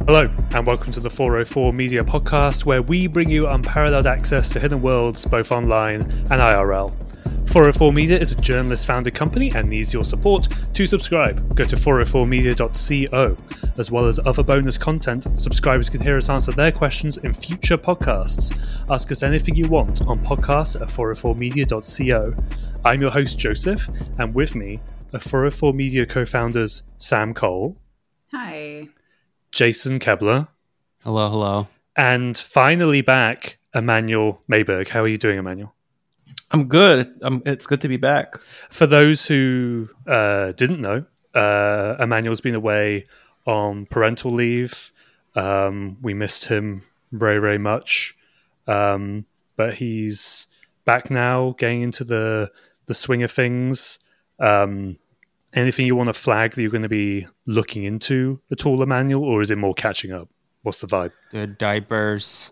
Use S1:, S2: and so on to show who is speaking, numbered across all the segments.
S1: Hello, and welcome to the 404 Media Podcast, where we bring you unparalleled access to hidden worlds, both online and IRL. 404 Media is a journalist-founded company and needs your support. To subscribe, go to 404media.co. As well as other bonus content, subscribers can hear us answer their questions in future podcasts. Ask us anything you want on podcast at 404media.co. I'm your host, Joseph, and with me are 404 Media co-founders Sam Cole.
S2: Hi.
S1: Jason Kebler.
S3: Hello.
S1: And finally back, Emmanuel Mayberg. How are you doing, Emmanuel?
S4: I'm good. It's good to be back.
S1: For those who didn't know, Emmanuel's been away on parental leave. We missed him very, very much. But he's back now, getting into the swing of things. Anything you want to flag that you're going to be looking into at all, Emmanuel, or is it more catching up? What's the vibe?
S3: The diapers.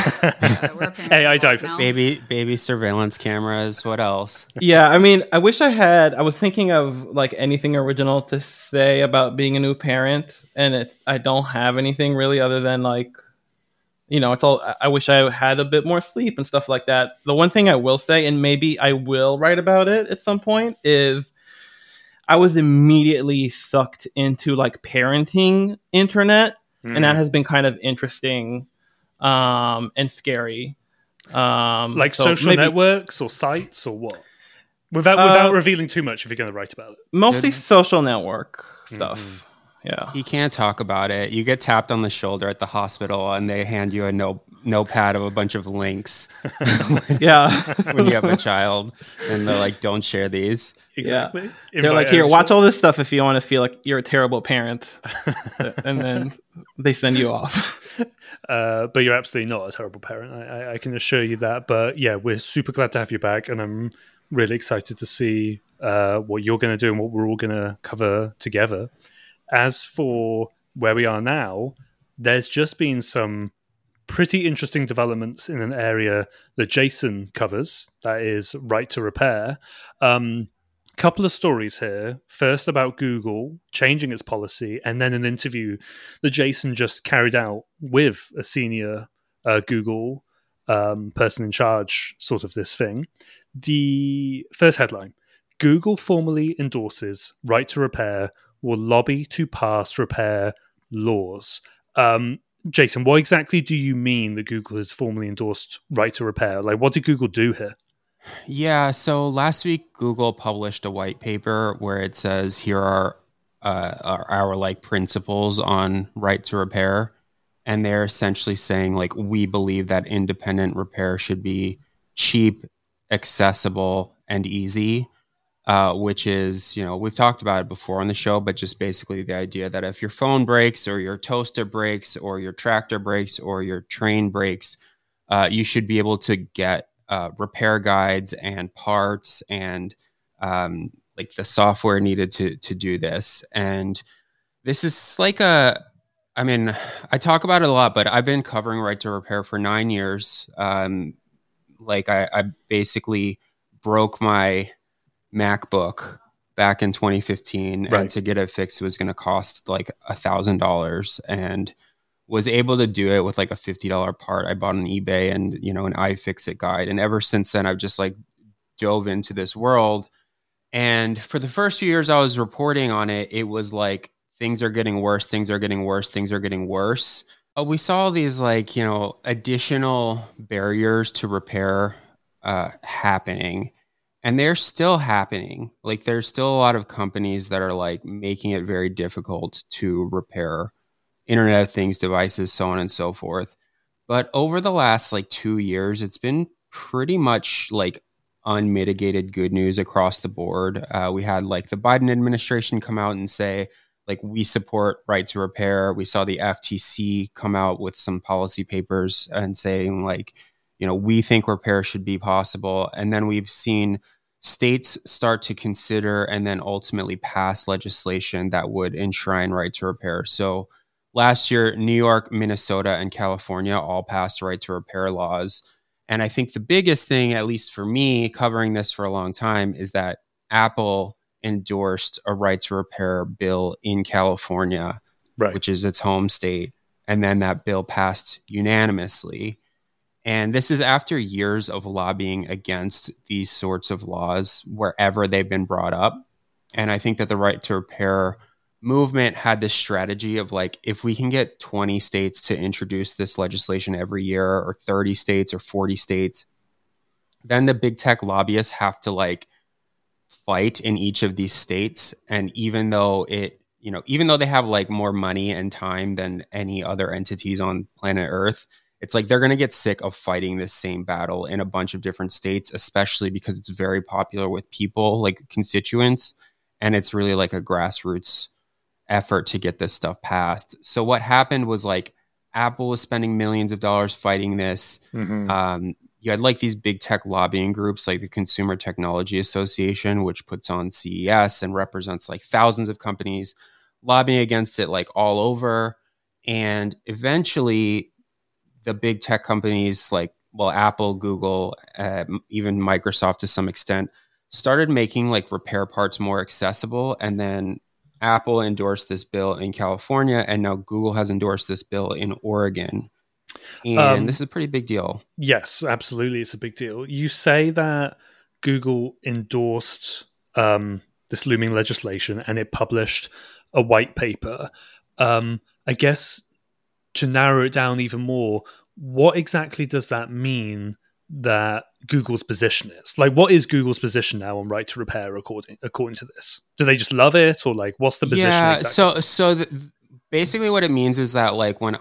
S1: AI diapers.
S3: Baby surveillance cameras. What else?
S4: Yeah, I mean, I wish I was thinking of like anything original to say about being a new parent, and I don't have anything really other than like, it's all, I wish I had a bit more sleep and stuff like that. The one thing I will say, and maybe I will write about it at some point, is I was immediately sucked into like parenting internet, and that has been kind of interesting and scary.
S1: Like social networks or sites or what? Without revealing too much if you're going to write about it.
S4: Mostly social network stuff. Yeah.
S3: You can't talk about it. You get tapped on the shoulder at the hospital and they hand you a notepad of a bunch of links.
S4: Yeah.
S3: When you have a child and they're like, don't share these.
S1: Exactly.
S4: Yeah. They're like, here, watch all this stuff if you want to feel like you're a terrible parent. And then they send you off.
S1: But you're absolutely not a terrible parent. I can assure you that. But yeah, we're super glad to have you back. And I'm really excited to see what you're going to do and what we're all going to cover together. As for where we are now, there's just been some pretty interesting developments in an area that Jason covers, that is right to repair. Couple of stories here. First about Google changing its policy, and then an interview that Jason just carried out with a senior Google person in charge sort of this thing. The first headline, Google formally endorses right to repair, will lobby to pass repair laws. Jason, what exactly do you mean that Google has formally endorsed right to repair? Like, what did Google do here?
S3: Yeah, so last week Google published a white paper where it says here are our like principles on right to repair, and they're essentially saying like we believe that independent repair should be cheap, accessible, and easy. Which is, we've talked about it before on the show, but just basically the idea that if your phone breaks or your toaster breaks or your tractor breaks or your train breaks, you should be able to get repair guides and parts and like the software needed to do this. And this is like I talk about it a lot, but I've been covering right to repair for 9 years. Like I basically broke my MacBook back in 2015,
S1: right.
S3: And to get it fixed was going to cost like $1,000, and was able to do it with like a $50 part I bought on eBay and an iFixit guide. And ever since then, I've just like dove into this world. And for the first few years I was reporting on it, it was like things are getting worse. We saw these like additional barriers to repair happening. And they're still happening. Like there's still a lot of companies that are like making it very difficult to repair Internet of Things devices, so on and so forth. But over the last like 2 years, it's been pretty much like unmitigated good news across the board. We had like the Biden administration come out and say, like, we support right to repair. We saw the FTC come out with some policy papers and saying like, we think repair should be possible. And then we've seen states start to consider and then ultimately pass legislation that would enshrine right to repair. So last year, New York, Minnesota, and California all passed right to repair laws. And I think the biggest thing, at least for me, covering this for a long time, is that Apple endorsed a right to repair bill in California,
S1: right,
S3: which is its home state. And then that bill passed unanimously. And this is after years of lobbying against these sorts of laws wherever they've been brought up. And I think that the right to repair movement had this strategy of like, if we can get 20 states to introduce this legislation every year, or 30 states or 40 states, then the big tech lobbyists have to like fight in each of these states. And even though they have like more money and time than any other entities on planet Earth, it's like they're going to get sick of fighting this same battle in a bunch of different states, especially because it's very popular with people, like constituents, and it's really like a grassroots effort to get this stuff passed. So what happened was like Apple was spending millions of dollars fighting this. You had like these big tech lobbying groups like the Consumer Technology Association, which puts on CES and represents like thousands of companies lobbying against it like all over. And eventually the big tech companies like, well, Apple, Google, even Microsoft to some extent, started making like repair parts more accessible. And then Apple endorsed this bill in California, and now Google has endorsed this bill in Oregon. And this is a pretty big deal.
S1: Yes, absolutely. It's a big deal. You say that Google endorsed this looming legislation and it published a white paper. I guess to narrow it down even more, what exactly does that mean that Google's position is? Like, what is Google's position now on right to repair according to this? Do they just love it, or like what's the position exactly?
S3: Basically what it means is that like when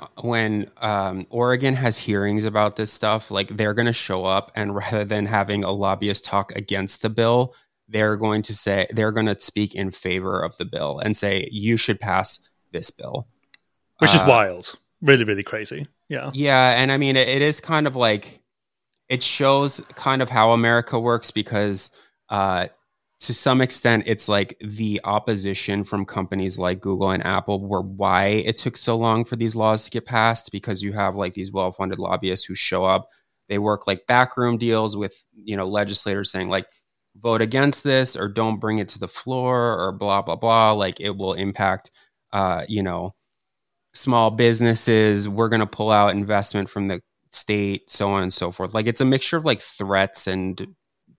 S3: Oregon has hearings about this stuff, like they're going to show up, and rather than having a lobbyist talk against the bill, they're going to speak in favor of the bill and say, you should pass this bill.
S1: Which is wild. Really, really crazy. Yeah.
S3: Yeah. And I mean, it is kind of like, it shows kind of how America works, because to some extent, it's like the opposition from companies like Google and Apple were why it took so long for these laws to get passed, because you have like these well-funded lobbyists who show up. They work like backroom deals with, legislators saying like, vote against this or don't bring it to the floor or blah, blah, blah. Like it will impact, small businesses. We're going to pull out investment from the state, so on and so forth. Like it's a mixture of like threats and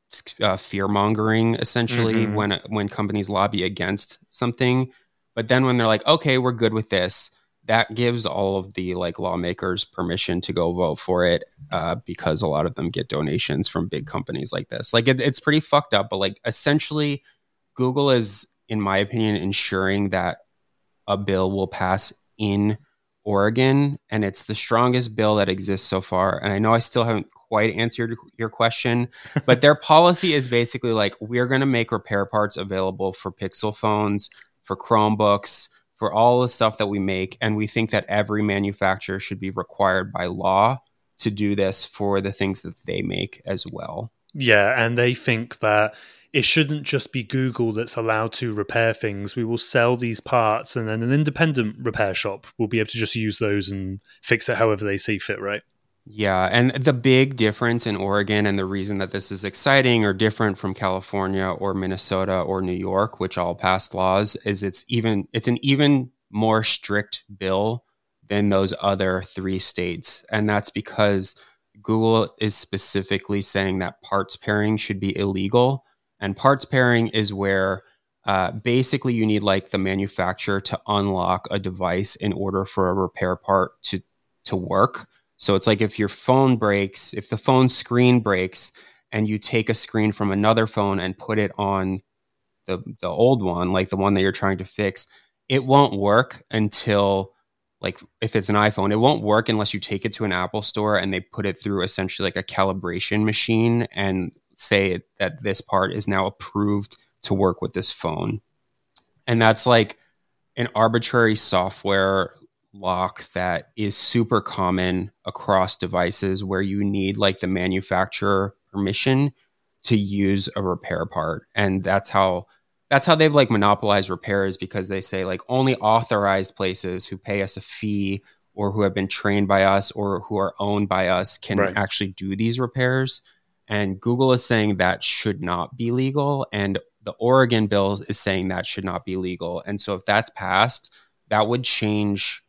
S3: fear mongering, essentially, when companies lobby against something. But then when they're like, okay, we're good with this, that gives all of the like lawmakers permission to go vote for it, because a lot of them get donations from big companies like this. Like it's pretty fucked up, but like essentially Google is, in my opinion, ensuring that a bill will pass in Oregon, and it's the strongest bill that exists so far. And I know I still haven't quite answered your question, but their policy is basically like, we're going to make repair parts available for Pixel phones, for Chromebooks, for all the stuff that we make. And we think that every manufacturer should be required by law to do this for the things that they make as well.
S1: Yeah, and they think that it shouldn't just be Google that's allowed to repair things. We will sell these parts, and then an independent repair shop will be able to just use those and fix it however they see fit, right?
S3: Yeah, and the big difference in Oregon, and the reason that this is exciting or different from California or Minnesota or New York, which all passed laws, is it's an even more strict bill than those other 3 states. And that's because Google is specifically saying that parts pairing should be illegal. And parts pairing is where basically you need like the manufacturer to unlock a device in order for a repair part to work. So it's like if your phone breaks, if the phone screen breaks and you take a screen from another phone and put it on the old one, like the one that you're trying to fix, it won't work until, like if it's an iPhone, it won't work unless you take it to an Apple store and they put it through essentially like a calibration machine and say that this part is now approved to work with this phone. And that's like an arbitrary software lock that is super common across devices, where you need like the manufacturer permission to use a repair part. And that's how they've like monopolized repairs, because they say like only authorized places who pay us a fee or who have been trained by us or who are owned by us can actually do these repairs. And Google is saying that should not be legal. And the Oregon bill is saying that should not be legal. And so if that's passed, that would change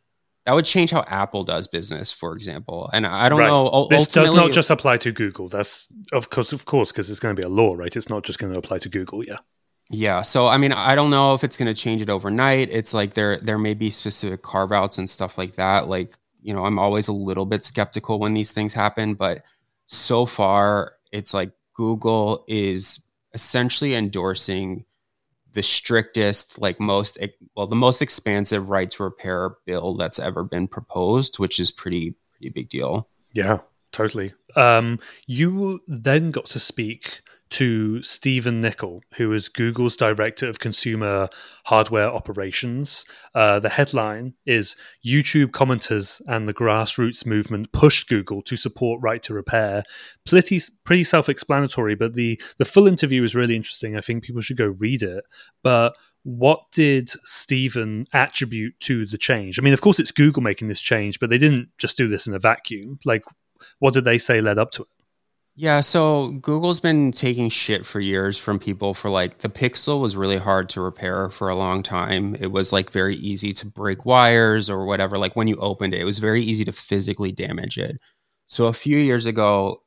S3: that would change how Apple does business, for example. And I don't
S1: Right.
S3: know.
S1: This does not just apply to Google. That's of course, because it's going to be a law, right? It's not just going to apply to Google. Yeah.
S3: Yeah. So, I mean, I don't know if it's going to change it overnight. It's like there may be specific carve outs and stuff like that. Like, you know, I'm always a little bit skeptical when these things happen, but so far it's like Google is essentially endorsing the strictest, like the most expansive right to repair bill that's ever been proposed, which is pretty big deal.
S1: Yeah, totally. You then got to speak to Stephen Nicol, who is Google's Director of Consumer Hardware Operations. The headline is YouTube commenters and the grassroots movement pushed Google to support right to repair. Pretty self-explanatory, but the full interview is really interesting. I think people should go read it. But what did Stephen attribute to the change? I mean, of course, it's Google making this change, but they didn't just do this in a vacuum. Like, what did they say led up to it?
S3: Yeah, so Google's been taking shit for years from people for like the Pixel was really hard to repair for a long time. It was like very easy to break wires or whatever. Like when you opened it, it was very easy to physically damage it. So a few years ago,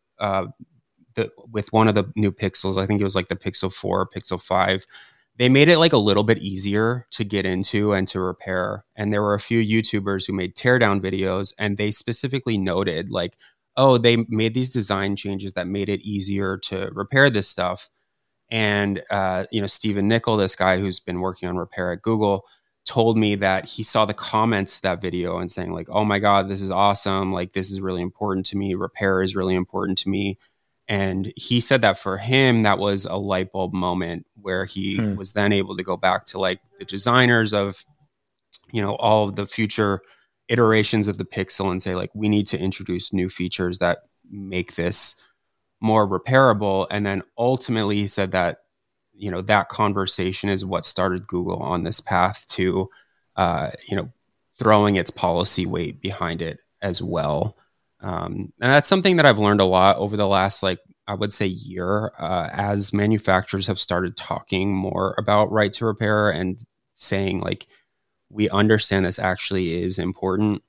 S3: with one of the new Pixels, I think it was like the Pixel 4 or Pixel 5, they made it like a little bit easier to get into and to repair. And there were a few YouTubers who made teardown videos, and they specifically noted like, oh, they made these design changes that made it easier to repair this stuff. And, Stephen Nicol, this guy who's been working on repair at Google, told me that he saw the comments to that video and saying like, oh my God, this is awesome. Like, this is really important to me. Repair is really important to me. And he said that for him, that was a light bulb moment where he was then able to go back to like the designers of, all of the future iterations of the Pixel and say like, we need to introduce new features that make this more repairable. And then ultimately he said that, that conversation is what started Google on this path to, throwing its policy weight behind it as well. And that's something that I've learned a lot over the last, I would say year, as manufacturers have started talking more about right to repair and saying like, we understand this actually is important.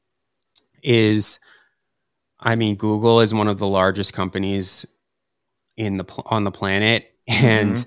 S3: Google is one of the largest companies on the planet. And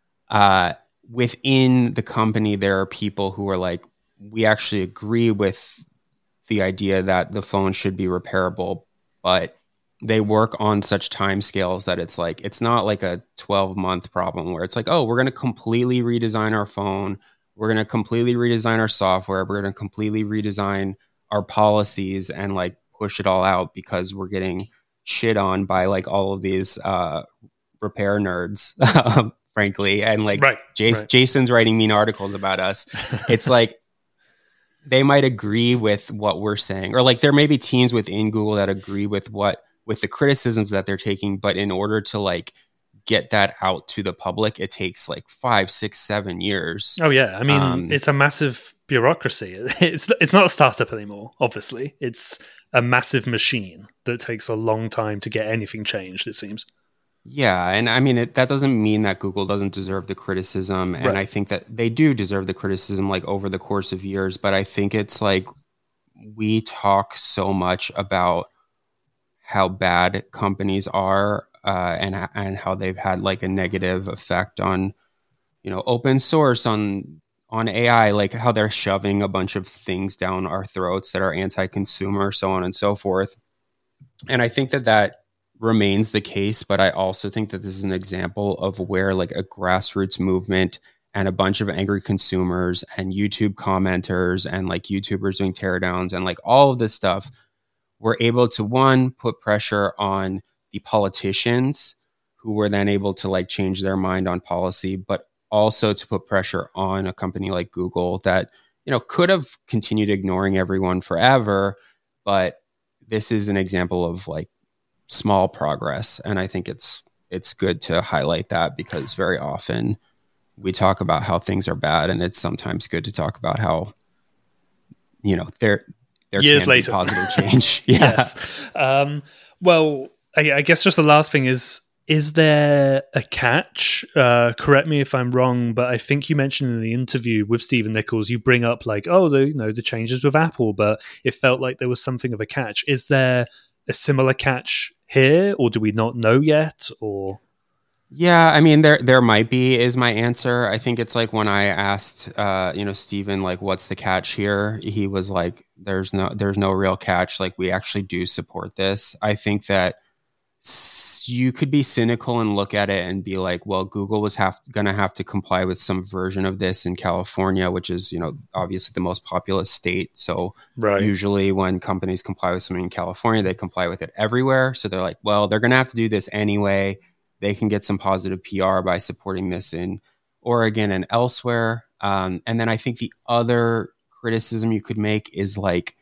S3: within the company, there are people who are like, we actually agree with the idea that the phone should be repairable, but they work on such timescales that it's like, it's not like a 12-month problem where it's like, oh, we're going to completely redesign our phone. We're going to completely redesign our software. We're going to completely redesign our policies and like push it all out because we're getting shit on by like all of these repair nerds, frankly. And like Jason's writing mean articles about us. It's like, they might agree with what we're saying, or like there may be teams within Google that agree with the criticisms that they're taking, but in order to like get that out to the public, it takes like 5, 6, 7 years.
S1: Oh yeah, I mean it's a massive bureaucracy. It's not a startup anymore. Obviously, it's a massive machine that takes a long time to get anything changed. It seems.
S3: Yeah, and I mean that doesn't mean that Google doesn't deserve the criticism, and I think that they do deserve the criticism like over the course of years. But I think it's like we talk so much about how bad companies are and how they've had like a negative effect on open source, on AI, like how they're shoving a bunch of things down our throats that are anti-consumer, so on and so forth. And I think that remains the case, but I also think that this is an example of where like a grassroots movement and a bunch of angry consumers and YouTube commenters and like YouTubers doing teardowns and like all of this stuff were able to, one, put pressure on the politicians who were then able to like change their mind on policy, but also to put pressure on a company like Google that, could have continued ignoring everyone forever. But this is an example of like small progress. And I think it's good to highlight that because very often we talk about how things are bad, and it's sometimes good to talk about how, there
S1: years
S3: can
S1: later
S3: be positive change.
S1: Yes. Well, I guess just the last thing is Is there a catch? Correct me if I'm wrong, but I think you mentioned in the interview with Stephen Nichols, you bring up like, the changes with Apple, but it felt like there was something of a catch. Is there a similar catch here, or do we not know yet? Or
S3: Yeah, I mean, there might be is my answer. I think it's like when I asked, Stephen, like, what's the catch here? He was like, there's no real catch. Like, we actually do support this. I think that you could be cynical and look at it and be like, well, Google was going to have to comply with some version of this in California, which is, obviously the most populous state. So usually when companies comply with something in California, they comply with it everywhere. So they're like, well, they're going to have to do this anyway. They can get some positive PR by supporting this in Oregon and elsewhere. And then I think the other criticism you could make is like,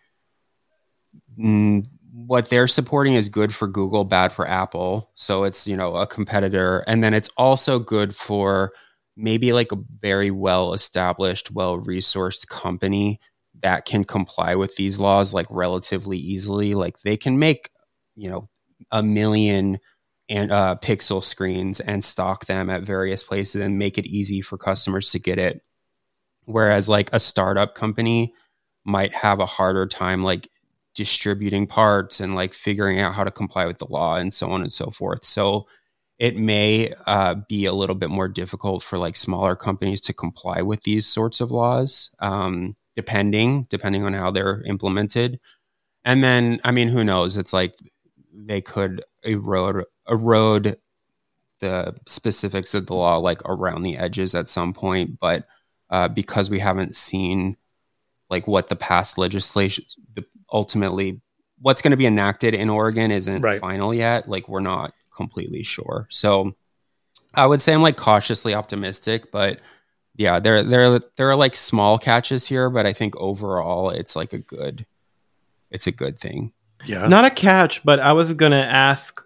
S3: what they're supporting is good for Google, bad for Apple. So it's, a competitor. And then it's also good for maybe like a very well-established, well-resourced company that can comply with these laws like relatively easily. Like they can make, 1 million and pixel screens and stock them at various places and make it easy for customers to get it. Whereas like a startup company might have a harder time like distributing parts and like figuring out how to comply with the law and so on and so forth. So it may be a little bit more difficult for like smaller companies to comply with these sorts of laws, depending on how they're implemented. And then, I mean, who knows? It's like they could erode the specifics of the law like around the edges at some point. But because we haven't seen like what the past legislation, ultimately what's going to be enacted in Oregon isn't final yet. Like we're not completely sure. So I would say I'm like cautiously optimistic, but yeah, there are like small catches here, but I think overall it's like a good thing.
S1: Yeah.
S4: Not a catch, but I was going to ask,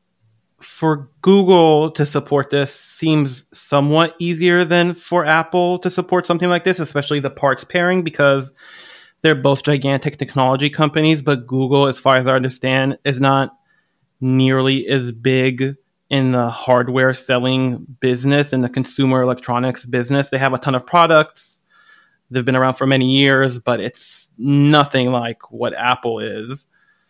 S4: for Google to support this seems somewhat easier than for Apple to support something like this, especially the parts pairing, because they're both gigantic technology companies, but Google, as far as I understand, is not nearly as big in the hardware selling business, in the consumer electronics business. They have a ton of products. They've been around for many years, but it's nothing like what Apple is.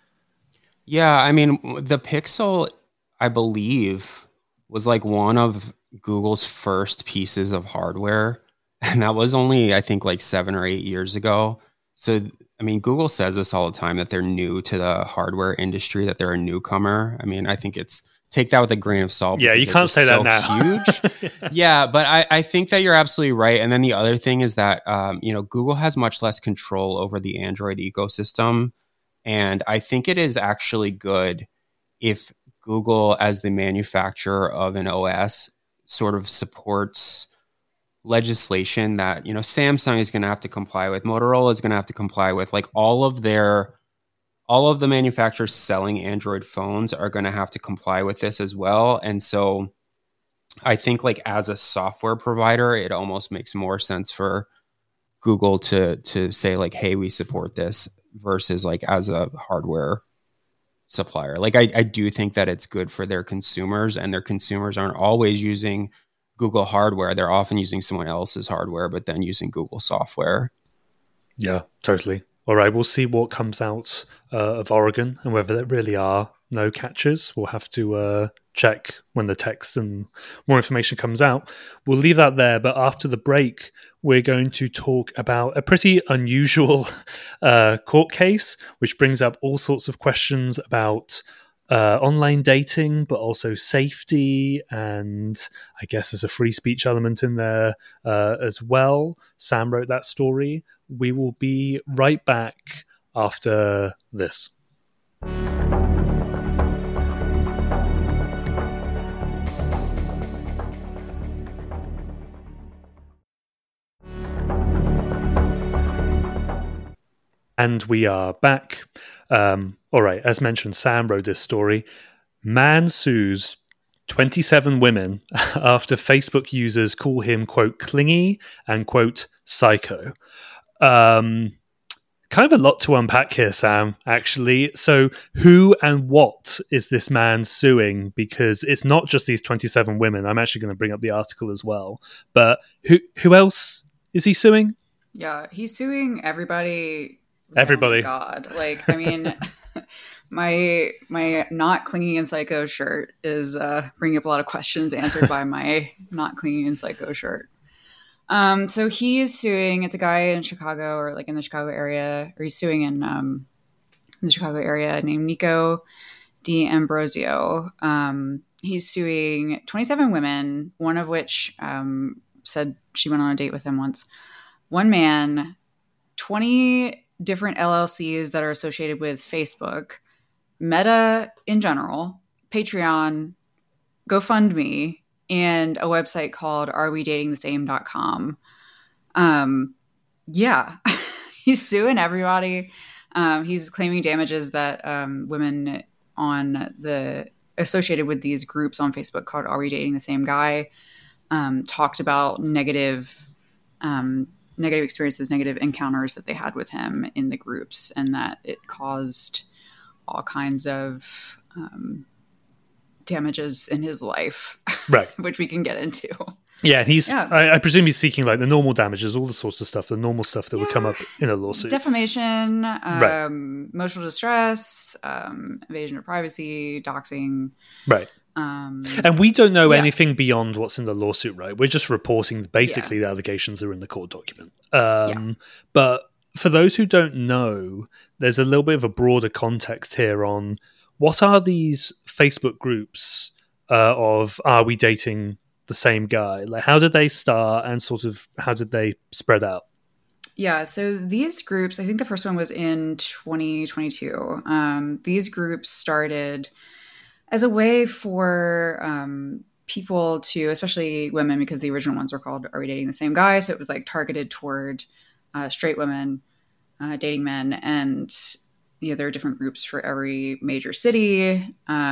S3: Yeah, I mean, the Pixel, I believe, was like one of Google's first pieces of hardware. And that was only, I think, like 7 or 8 years ago. So, I mean, Google says this all the time, that they're new to the hardware industry, that they're a newcomer. I mean, I think take that with a grain of salt.
S1: Yeah, you can't say that now.
S3: Huge. Yeah, but I think that you're absolutely right. And then the other thing is that, Google has much less control over the Android ecosystem. And I think it is actually good if Google, as the manufacturer of an OS, sort of supports legislation that, Samsung is going to have to comply with, Motorola is going to have to comply with, like all of the manufacturers selling Android phones are going to have to comply with this as well. And so I think like as a software provider, it almost makes more sense for Google to say like, hey, we support this, versus like as a hardware supplier. Like I do think that it's good for their consumers, and their consumers aren't always using Google hardware. They're often using someone else's hardware, but then using Google software.
S1: Yeah, totally. All right, we'll see what comes out of Oregon and whether there really are no catches. We'll have to check when the text and more information comes out. We'll leave that there, but after the break, we're going to talk about a pretty unusual court case, which brings up all sorts of questions about online dating, but also safety, and I guess there's a free speech element in there as well. Sam wrote that story. We will be right back after this. And we are back. All right, as mentioned, Sam wrote this story. Man sues 27 women after Facebook users call him, quote, clingy and, quote, psycho. Kind of a lot to unpack here, Sam, actually. So, who and what is this man suing? Because it's not just these 27 women. I'm actually going to bring up the article as well. But who else is he suing?
S2: Yeah, he's suing everybody.
S1: Everybody.
S2: Oh my God. Like, I mean, my not clinging in psycho shirt is bringing up a lot of questions answered by my not clinging in psycho shirt. So he is suing. It's a guy in Chicago, or like in the Chicago area, or he's suing in the Chicago area, named Nico D'Ambrosio. He's suing 27 women, one of which said she went on a date with him once. One man, 20 different LLCs that are associated with Facebook, Meta in general, Patreon, GoFundMe, and a website called arewedatingthesame.com. Yeah, he's suing everybody. He's claiming damages that women on the associated with these groups on Facebook called Are We Dating the Same Guy talked about negative experiences, negative encounters that they had with him in the groups, and that it caused all kinds of damages in his life,
S1: right?
S2: Which we can get into.
S1: Yeah, I presume he's seeking like the normal damages, all the sorts of stuff, the normal stuff that would come up in a lawsuit.
S2: Defamation,
S1: right.
S2: Emotional distress, invasion of privacy, doxing.
S1: Right. And we don't know anything beyond what's in the lawsuit, right? We're just reporting basically the allegations are in the court document. But for those who don't know, there's a little bit of a broader context here on what are these Facebook groups of Are We Dating the Same Guy? Like, how did they start, and sort of how did they spread out?
S2: Yeah, so these groups, I think the first one was in 2022. These groups started as a way for people to, especially women, because the original ones were called Are We Dating the Same Guy? So it was like targeted toward straight women dating men. And, you know, there are different groups for every major city.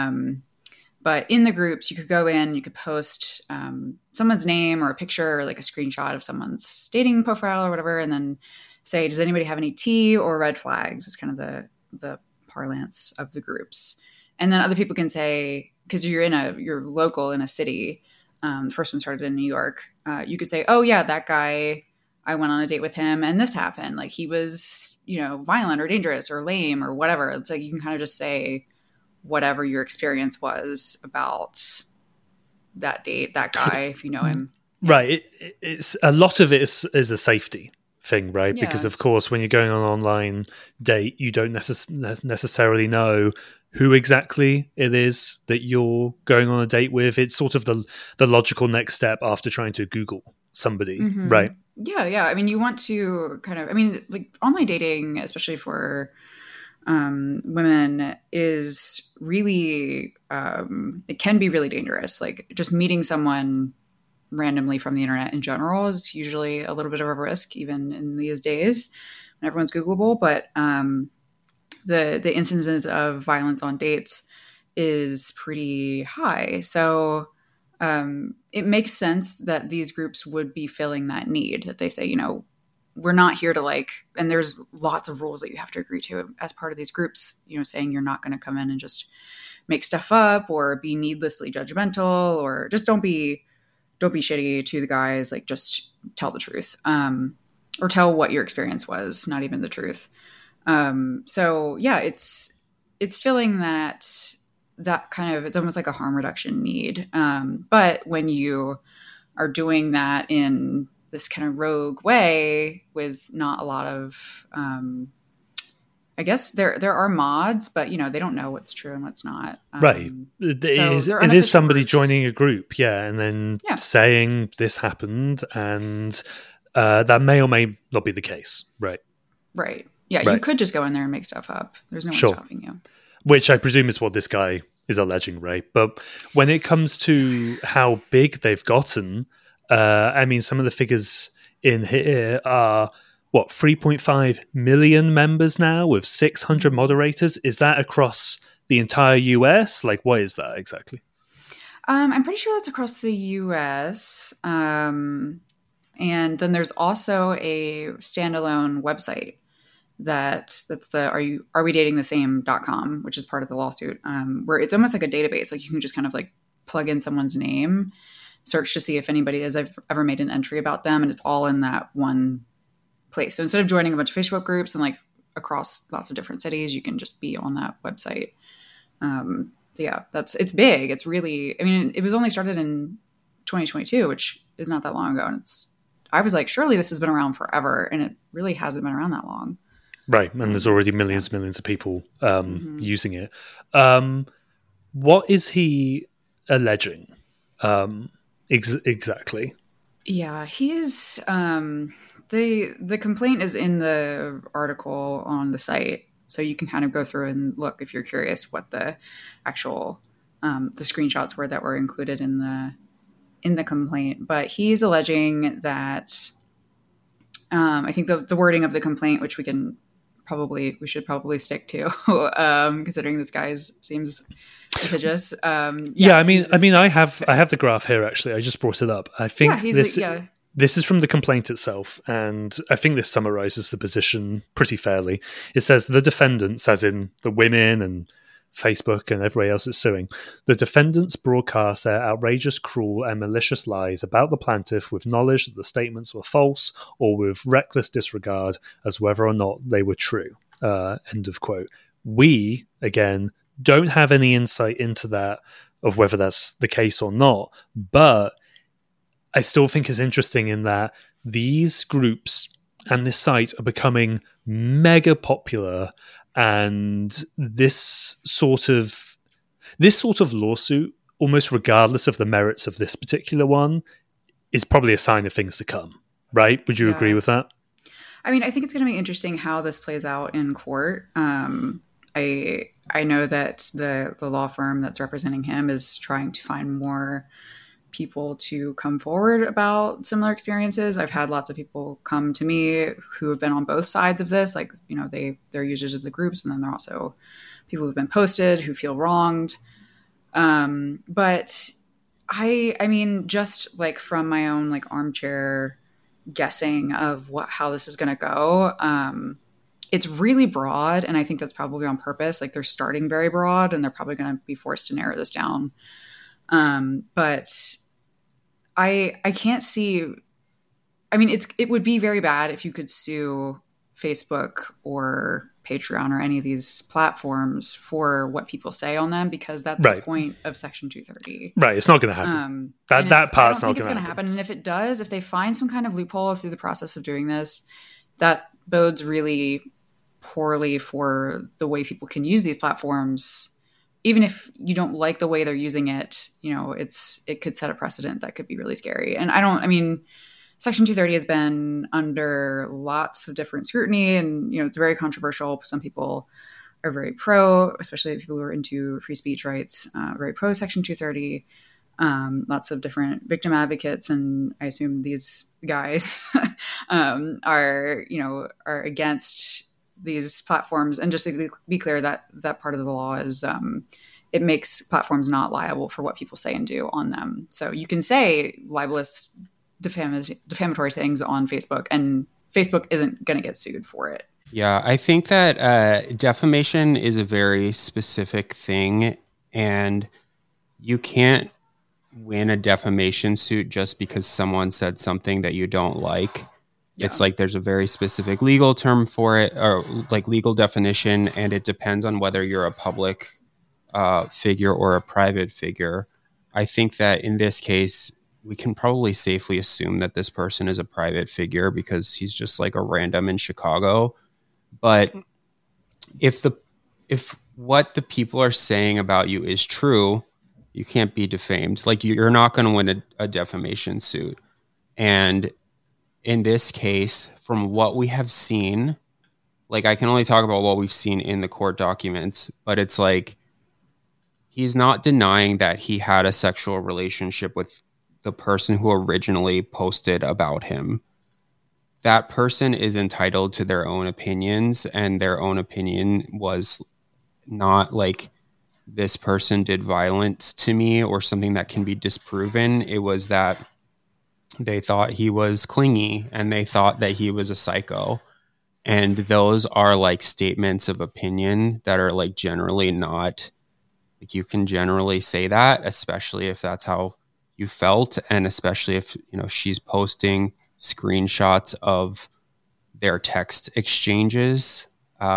S2: But in the groups, you could go in, you could post someone's name or a picture or like a screenshot of someone's dating profile or whatever, and then say, does anybody have any tea or red flags? It's kind of the parlance of the groups. And then other people can say, because you're local in a city, the first one started in New York, you could say, oh yeah, that guy, I went on a date with him and this happened. Like he was, you know, violent or dangerous or lame or whatever. It's like you can kind of just say whatever your experience was about that date, that guy, if you know him.
S1: Right. It's a lot of it is a safety thing, right? Yeah. Because of course, when you're going on an online date, you don't necessarily know who exactly it is that you're going on a date with. It's sort of the logical next step after trying to Google somebody, right?
S2: Yeah. I mean, you want to kind of, like online dating, especially for women, is really, it can be really dangerous. Like just meeting someone randomly from the internet in general is usually a little bit of a risk, even in these days when everyone's Googleable. But the instances of violence on dates is pretty high. So it makes sense that these groups would be filling that need, that they say, you know, we're not here to like, and there's lots of rules that you have to agree to as part of these groups, you know, saying you're not going to come in and just make stuff up or be needlessly judgmental, or just don't be shitty to the guys. Like just tell the truth, or tell what your experience was, not even the truth. So yeah, it's filling that kind of, it's almost like a harm reduction need. But when you are doing that in this kind of rogue way with not a lot of, I guess there are mods, but you know, they don't know what's true and what's not.
S1: Right. It is somebody groups. Joining a group. Yeah. And then saying this happened, and that may or may not be the case. Right.
S2: Right. Yeah. Right. You could just go in there and make stuff up. There's no one stopping you.
S1: Which I presume is what this guy is alleging, right? But when it comes to how big they've gotten, I mean, some of the figures in here are, 3.5 million members now with 600 moderators? Is that across the entire US? Like, what is that exactly?
S2: I'm pretty sure that's across the US. And then there's also a standalone website that's the are we dating the same.com, which is part of the lawsuit, where it's almost like a database. Like you can just kind of like plug in someone's name, search to see if anybody has ever made an entry about them, and it's all in that one place. So instead of joining a bunch of Facebook groups and like across lots of different cities, you can just be on that website. So yeah, it's big. It's really, I mean, it was only started in 2022, which is not that long ago. And I was like, surely this has been around forever. And it really hasn't been around that long.
S1: Right. And there's already millions of people using it. What is he alleging exactly?
S2: Yeah, he's the complaint is in the article on the site. So you can kind of go through and look if you're curious what the actual the screenshots were that were included in the complaint. But he's alleging that I think the wording of the complaint, which we should probably stick to, considering this guy seems litigious. I
S1: mean, I have the graph here. Actually, I just brought it up. I think this is from the complaint itself, and I think this summarizes the position pretty fairly. It says the defendants, as in the women and Facebook and everybody else is suing, the defendants broadcast their outrageous, cruel, and malicious lies about the plaintiff with knowledge that the statements were false or with reckless disregard as whether or not they were true. End of quote. We, again, don't have any insight into that, of whether that's the case or not, but I still think it's interesting in that these groups and this site are becoming mega popular, and this sort of lawsuit, almost regardless of the merits of this particular one, is probably a sign of things to come, right? Would you agree with that?
S2: I mean, I think it's going to be interesting how this plays out in court. I know that the law firm that's representing him is trying to find more people to come forward about similar experiences. I've had lots of people come to me who have been on both sides of this. Like, you know, they're users of the groups, and then they're also people who've been posted who feel wronged. But I mean, just like from my own like armchair guessing of how this is going to go, it's really broad. And I think that's probably on purpose. Like they're starting very broad, and they're probably going to be forced to narrow this down. But I can't see, I mean, it would be very bad if you could sue Facebook or Patreon or any of these platforms for what people say on them, because that's the point of Section 230.
S1: Right. It's not going to happen. That part's not going to
S2: happen. And if it does, if they find some kind of loophole through the process of doing this, that bodes really poorly for the way people can use these platforms. Even if you don't like the way they're using it, you know, it could set a precedent that could be really scary. And Section 230 has been under lots of different scrutiny, and, you know, it's very controversial. Some people are very pro, especially people who are into free speech rights, very pro Section 230. Lots of different victim advocates, and I assume these guys are against these platforms. And just to be clear, that part of the law is it makes platforms not liable for what people say and do on them. So you can say libelous, defamatory things on Facebook, and Facebook isn't going to get sued for it.
S3: Yeah, I think that defamation is a very specific thing, and you can't win a defamation suit just because someone said something that you don't like. Yeah. It's like there's a very specific legal term for it, or like legal definition, and it depends on whether you're a public figure or a private figure. I think that in this case, we can probably safely assume that this person is a private figure because he's just like a random in Chicago. But if what the people are saying about you is true, you can't be defamed. Like you're not going to win a defamation suit. And in this case, from what we have seen, like I can only talk about what we've seen in the court documents, but it's like he's not denying that he had a sexual relationship with the person who originally posted about him. That person is entitled to their own opinions, and their own opinion was not like this person did violence to me or something that can be disproven. It was that they thought he was clingy and they thought that he was a psycho. And those are like statements of opinion that are like generally not, like you can generally say that, especially if that's how you felt. And especially if, you know, she's posting screenshots of their text exchanges.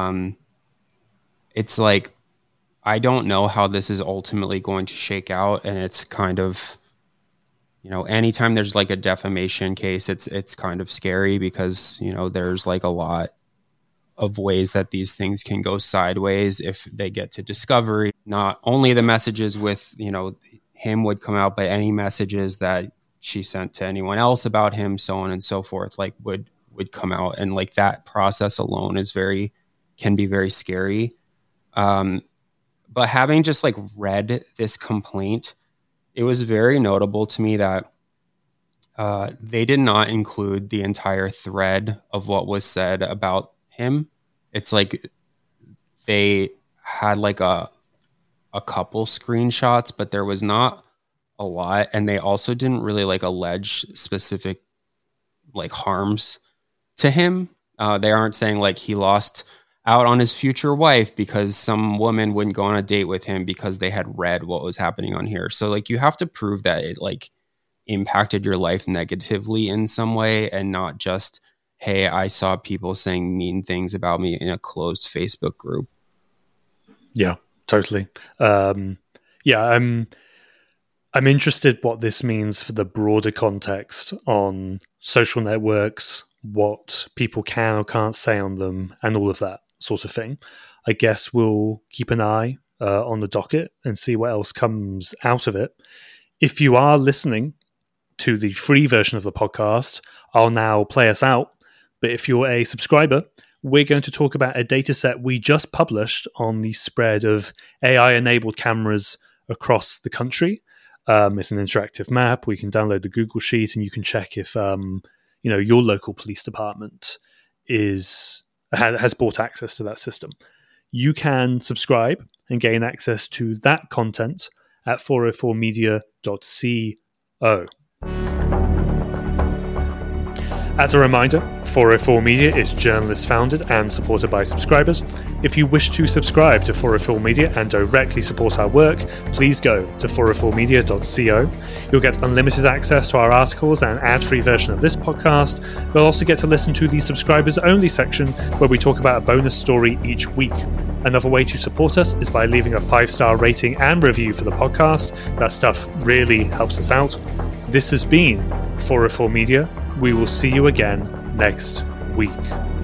S3: It's like, I don't know how this is ultimately going to shake out. And it's kind of, you know, anytime there's like a defamation case, it's kind of scary because, you know, there's like a lot of ways that these things can go sideways if they get to discovery. Not only the messages with, you know, him would come out, but any messages that she sent to anyone else about him, so on and so forth, like would come out. And like that process alone can be very scary. But having just like read this complaint, it was very notable to me that they did not include the entire thread of what was said about him. It's like they had like a couple screenshots, but there was not a lot. And they also didn't really like allege specific like harms to him. They aren't saying like he lost out on his future wife because some woman wouldn't go on a date with him because they had read what was happening on here. So like you have to prove that it like impacted your life negatively in some way, and not just, hey, I saw people saying mean things about me in a closed Facebook group.
S1: Yeah, totally. I'm interested what this means for the broader context on social networks, what people can or can't say on them, and all of that sort of thing. I guess we'll keep an eye on the docket and see what else comes out of it. If you are listening to the free version of the podcast, I'll now play us out. But if you're a subscriber, we're going to talk about a data set we just published on the spread of AI-enabled cameras across the country. It's an interactive map. We can download the Google Sheet, and you can check if your local police department has bought access to that system. You can subscribe and gain access to that content at 404media.co. As a reminder, 404 Media is journalist-founded and supported by subscribers. If you wish to subscribe to 404 Media and directly support our work, please go to 404media.co. You'll get unlimited access to our articles and ad-free version of this podcast. You'll also get to listen to the subscribers-only section where we talk about a bonus story each week. Another way to support us is by leaving a 5-star rating and review for the podcast. That stuff really helps us out. This has been 404 Media. We will see you again next week.